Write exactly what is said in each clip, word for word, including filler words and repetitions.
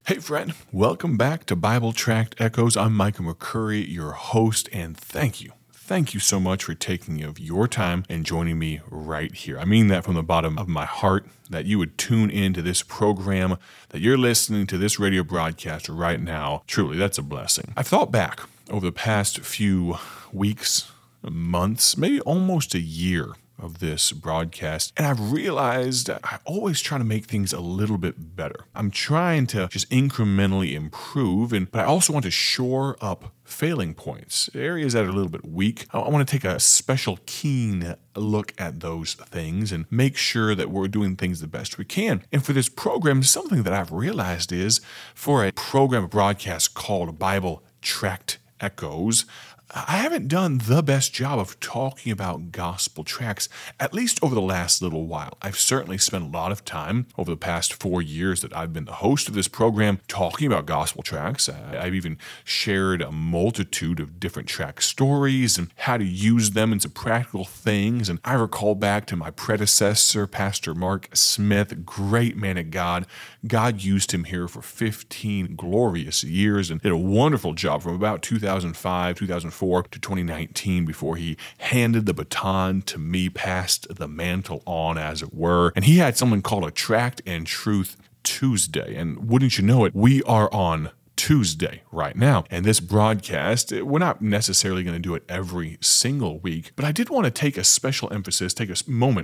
Hey friend, welcome back to Bible Tract Echoes. I'm Micah McCurry, your host, and thank you. Thank you so much for taking of your time and joining me right here. I mean that from the bottom of my heart, that you would tune into this program, that you're listening to this radio broadcast right now. Truly, that's a blessing. I've thought back over the past few weeks, months, maybe almost a year of this broadcast, and I've realized I always try to make things a little bit better. I'm trying to just incrementally improve, and but I also want to shore up failing points, areas that are a little bit weak. I, I want to take a special keen look at those things and make sure that we're doing things the best we can. And for this program, something that I've realized is for a program, a broadcast called Bible Tract Echoes, I haven't done the best job of talking about gospel tracts, at least over the last little while. I've certainly spent a lot of time over the past four years that I've been the host of this program talking about gospel tracts. I've even shared a multitude of different tract stories and how to use them into practical things. And I recall back to my predecessor, Pastor Mark Smith, great man of God. God used him here for fifteen glorious years and did a wonderful job from about two thousand five, two thousand four to twenty nineteen before he handed the baton to me, passed the mantle on, as it were. And he had something called a Tract and Truth Tuesday. And wouldn't you know it, we are on Tuesday right now. And this broadcast, we're not necessarily going to do it every single week, but I did want to take a special emphasis, take a moment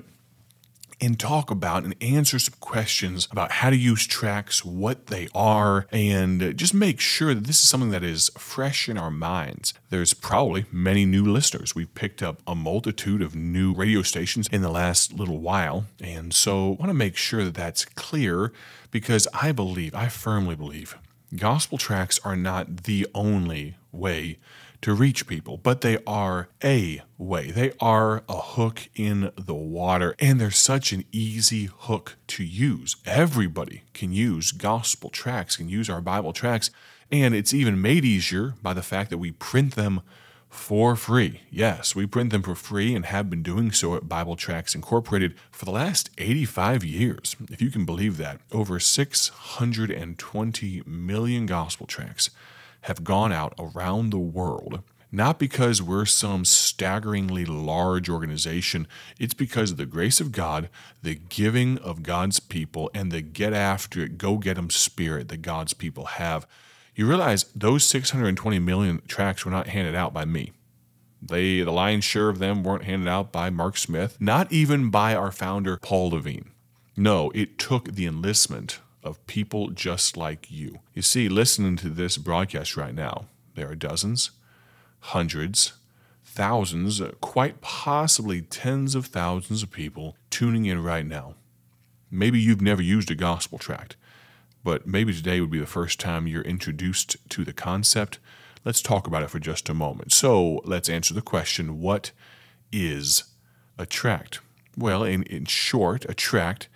and talk about and answer some questions about how to use tracts, what they are, and just make sure that this is something that is fresh in our minds. There's probably many new listeners. We've picked up a multitude of new radio stations in the last little while, and so I want to make sure that that's clear because I believe, I firmly believe, gospel tracts are not the only way to reach people, but they are a way. They are a hook in the water, and they're such an easy hook to use. Everybody can use gospel tracts, can use our Bible tracts, and it's even made easier by the fact that we print them for free. Yes, we print them for free and have been doing so at Bible Tracts Incorporated for the last eighty-five years. If you can believe that, over six hundred twenty million gospel tracts have gone out around the world, not because we're some staggeringly large organization. It's because of the grace of God, the giving of God's people, and the get after it, go get 'em spirit that God's people have. You realize those six hundred twenty million tracts were not handed out by me. They, the lion's share of them weren't handed out by Mark Smith, not even by our founder, Paul Levine. No, it took the enlistment of people just like you. You see, listening to this broadcast right now, there are dozens, hundreds, thousands, quite possibly tens of thousands of people tuning in right now. Maybe you've never used a gospel tract, but maybe today would be the first time you're introduced to the concept. Let's talk about it for just a moment. So let's answer the question, what is a tract? Well, in, in short, a tract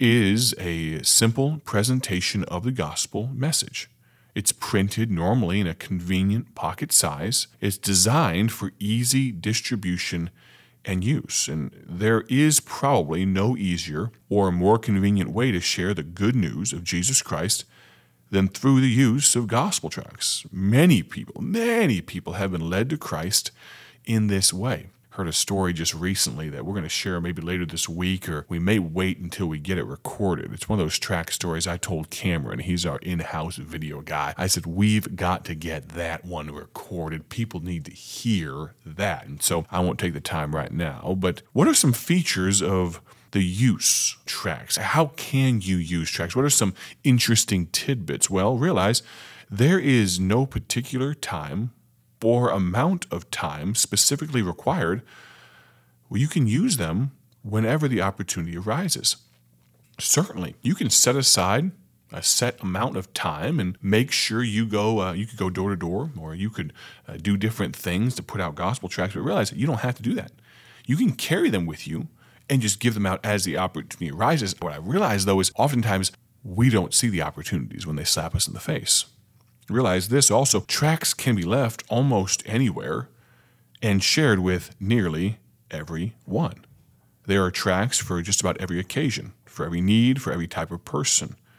is a simple presentation of the gospel message. It's printed normally in a convenient pocket size. It's designed for easy distribution and use. And there is probably no easier or more convenient way to share the good news of Jesus Christ than through the use of gospel tracts. Many people, many people have been led to Christ in this way. Heard a story just recently that we're going to share maybe later this week, or we may wait until we get it recorded. It's one of those track stories I told Cameron. He's our in-house video guy. I said, we've got to get that one recorded. People need to hear that. And so I won't take the time right now. But what are some features of the use tracts? How can you use tracts? What are some interesting tidbits? Well, realize there is no particular time or amount of time specifically required. Well, you can use them whenever the opportunity arises. Certainly, you can set aside a set amount of time and make sure you go, uh, you could go door to door, or you could uh, do different things to put out gospel tracts, but realize that you don't have to do that. You can carry them with you and just give them out as the opportunity arises. What I realize, though, is oftentimes we don't see the opportunities when they slap us in the face. Realize this also, tracts can be left almost anywhere and shared with nearly everyone. There are tracts for just about every occasion, for every need, for every type of person.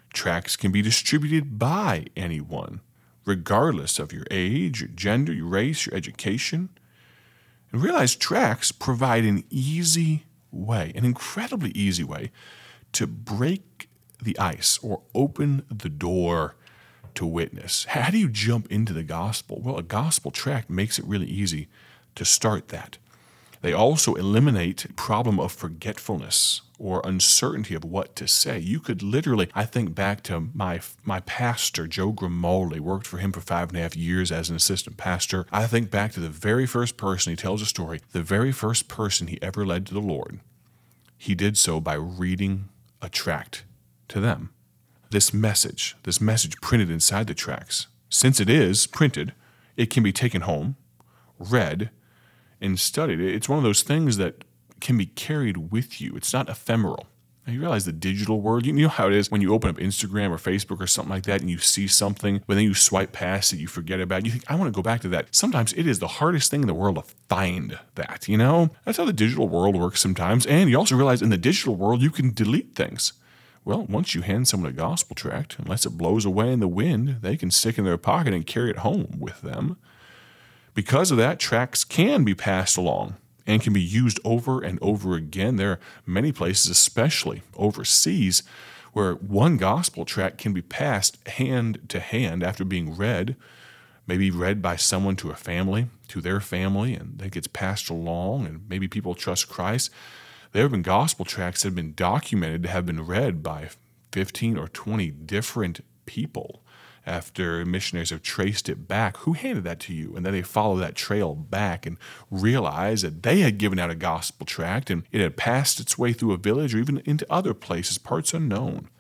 Tracts can be distributed by anyone, regardless of your age, your gender, your race, your education. And realize tracts provide an easy way, an incredibly easy way, to break the ice or open the door to witness. How do you jump into the gospel? Well, a gospel tract makes it really easy to start that. They also eliminate the problem of forgetfulness or uncertainty of what to say. You could literally, I think back to my my pastor, Joe Grimaldi, worked for him for five and a half years as an assistant pastor. I think back to the very first person, he tells a story, the very first person he ever led to the Lord. He did so by reading a tract to them. This message, this message printed inside the tracts, since it is printed, it can be taken home, read, and studied. It's one of those things that can be carried with you. It's not ephemeral. Now you realize the digital world, you know how it is when you open up Instagram or Facebook or something like that and you see something, but then you swipe past it, you forget about it, you think, I want to go back to that. Sometimes it is the hardest thing in the world to find that, you know? That's how the digital world works sometimes. And you also realize in the digital world, you can delete things. Well, once you hand someone a gospel tract, unless it blows away in the wind, they can stick it in their pocket and carry it home with them. Because of that, tracts can be passed along and can be used over and over again. There are many places, especially overseas, where one gospel tract can be passed hand to hand after being read, maybe read by someone to a family, to their family, and that gets passed along, and maybe people trust Christ. There have been gospel tracts that have been documented to have been read by fifteen or twenty different people after missionaries have traced it back. Who handed that to you? And then they follow that trail back and realize that they had given out a gospel tract and it had passed its way through a village or even into other places, parts unknown.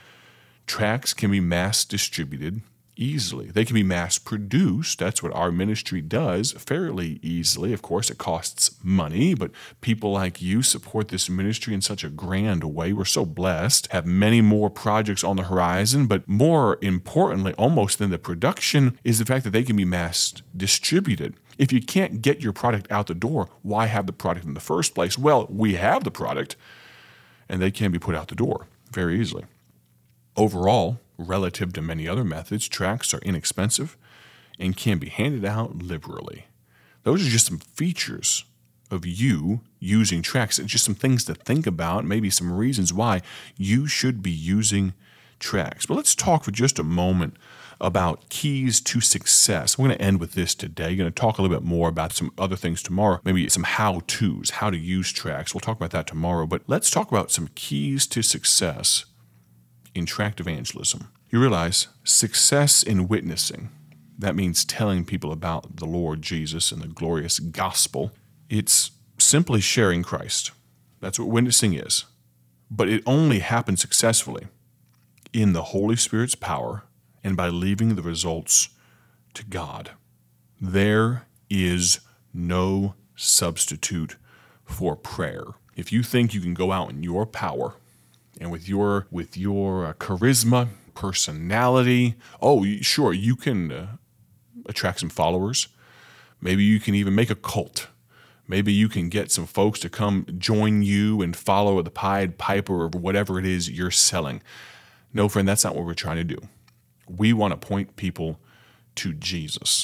Tracts can be mass distributed easily. They can be mass produced. That's what our ministry does fairly easily. Of course, it costs money, but people like you support this ministry in such a grand way. We're so blessed, have many more projects on the horizon, but more importantly, almost than the production, is the fact that they can be mass distributed. If you can't get your product out the door, why have the product in the first place? Well, we have the product, and they can be put out the door very easily. Overall, relative to many other methods, tracts are inexpensive and can be handed out liberally. Those are just some features of you using tracts, and just some things to think about, maybe some reasons why you should be using tracts. But let's talk for just a moment about keys to success. We're going to end with this today. We're going to talk a little bit more about some other things tomorrow, maybe some how-tos, how to use tracts. We'll talk about that tomorrow, but let's talk about some keys to success in tract evangelism. You realize success in witnessing, that means telling people about the Lord Jesus and the glorious gospel. It's simply sharing Christ. That's what witnessing is. But it only happens successfully in the Holy Spirit's power and by leaving the results to God. There is no substitute for prayer. If you think you can go out in your power and with your with your uh, charisma, personality, oh, sure, you can uh, attract some followers. Maybe you can even make a cult. Maybe you can get some folks to come join you and follow the Pied Piper or whatever it is you're selling. No, friend, that's not what we're trying to do. We want to point people to Jesus.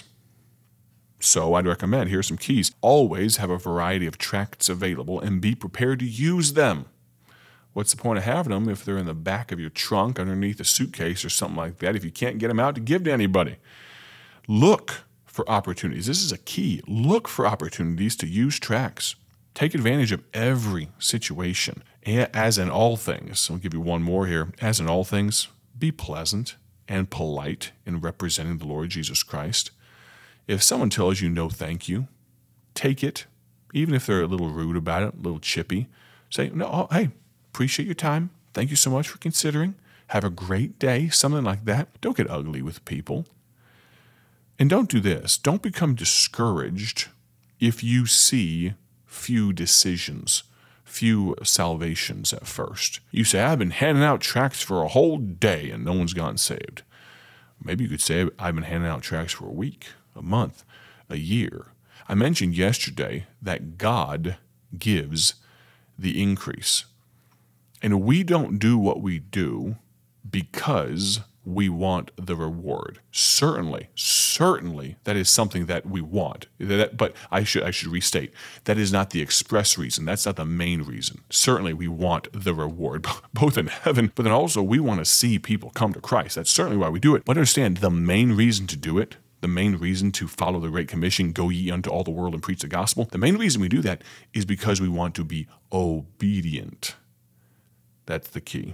So I'd recommend, here's some keys. Always have a variety of tracts available and be prepared to use them. What's the point of having them if they're in the back of your trunk, underneath a suitcase or something like that, if you can't get them out to give to anybody? Look for opportunities. This is a key. Look for opportunities to use tracts. Take advantage of every situation. As in all things, I'll give you one more here. As in all things, be pleasant and polite in representing the Lord Jesus Christ. If someone tells you no thank you, take it, even if they're a little rude about it, a little chippy. Say, no, oh, hey, appreciate your time. Thank you so much for considering. Have a great day, something like that. Don't get ugly with people. And don't do this. Don't become discouraged if you see few decisions, few salvations at first. You say, I've been handing out tracts for a whole day and no one's gotten saved. Maybe you could say, I've been handing out tracts for a week, a month, a year. I mentioned yesterday that God gives the increase. And we don't do what we do because we want the reward. Certainly, certainly that is something that we want. That, but I should I should restate, that is not the express reason. That's not the main reason. Certainly we want the reward, both in heaven, but then also we want to see people come to Christ. That's certainly why we do it. But understand, the main reason to do it, the main reason to follow the Great Commission, go ye unto all the world and preach the gospel, the main reason we do that is because we want to be obedient. That's the key.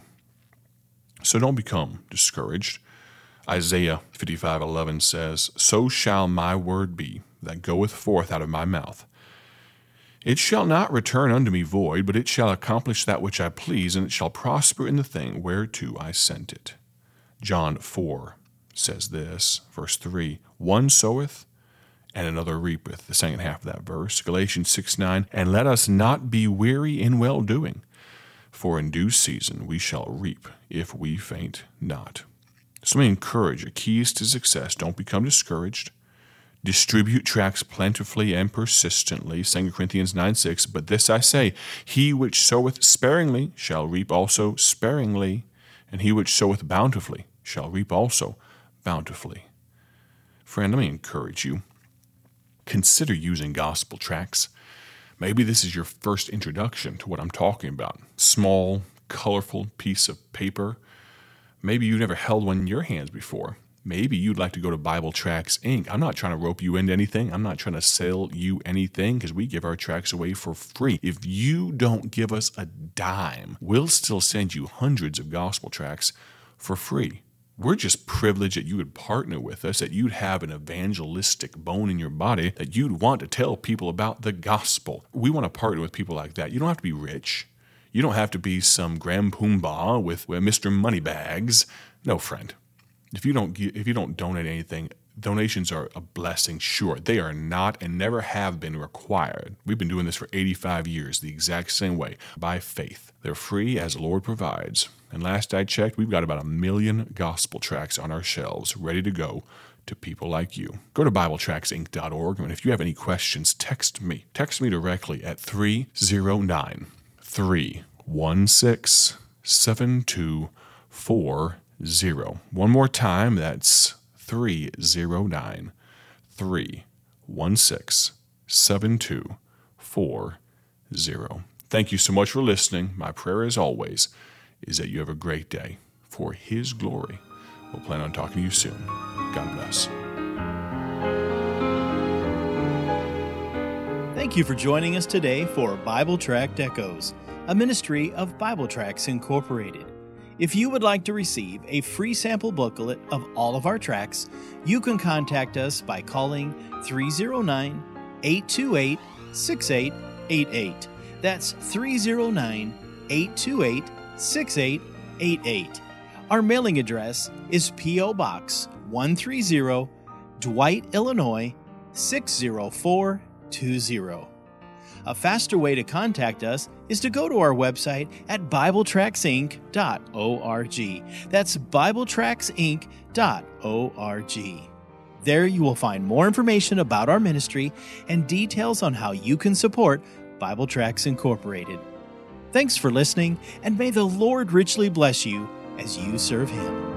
So don't become discouraged. Isaiah fifty-five eleven says, "So shall my word be that goeth forth out of my mouth. It shall not return unto me void, but it shall accomplish that which I please, and it shall prosper in the thing whereto I sent it." John four says this, verse three, "One soweth, and another reapeth," the second half of that verse. Galatians six nine, "And let us not be weary in well-doing, for in due season we shall reap, if we faint not." So let me encourage you. Keys to success: don't become discouraged. Distribute tracts plentifully and persistently. Second Corinthians nine six, "But this I say, he which soweth sparingly shall reap also sparingly, and he which soweth bountifully shall reap also bountifully." Friend, let me encourage you. Consider using gospel tracts. Maybe this is your first introduction to what I'm talking about. Small, colorful piece of paper. Maybe you've never held one in your hands before. Maybe you'd like to go to Bible Tracts Incorporated. I'm not trying to rope you into anything. I'm not trying to sell you anything, because we give our tracts away for free. If you don't give us a dime, we'll still send you hundreds of gospel tracts for free. We're just privileged that you would partner with us, that you'd have an evangelistic bone in your body, that you'd want to tell people about the gospel. We want to partner with people like that. You don't have to be rich. You don't have to be some grand poobah with, with Mister Moneybags. No, friend. If you don't if you don't donate anything, donations are a blessing, sure. They are not and never have been required. We've been doing this for eighty-five years, the exact same way, by faith. They're free as the Lord provides. And last I checked, we've got about a million gospel tracts on our shelves ready to go to people like you. Go to Bible Tracts Inc dot org, and if you have any questions, text me. Text me directly at three oh nine, three one six, seven two four zero. One more time, that's three oh nine, three one six, seven two four zero. Thank you so much for listening. My prayer, as always, is that you have a great day for His glory. We'll plan on talking to you soon. God bless. Thank you for joining us today for Bible Tract Echoes, a ministry of Bible Tracts Incorporated. If you would like to receive a free sample booklet of all of our tracts, you can contact us by calling three oh nine, eight two eight, six eight eight eight. That's three oh nine, eight two eight, six eight eight eight. Our mailing address is P O Box one thirty, Dwight, Illinois six oh four two oh. A faster way to contact us is to go to our website at Bible Tracts Inc dot org. That's Bible Tracts Inc dot org. There you will find more information about our ministry and details on how you can support Bible Tracts Incorporated. Thanks for listening, and may the Lord richly bless you as you serve Him.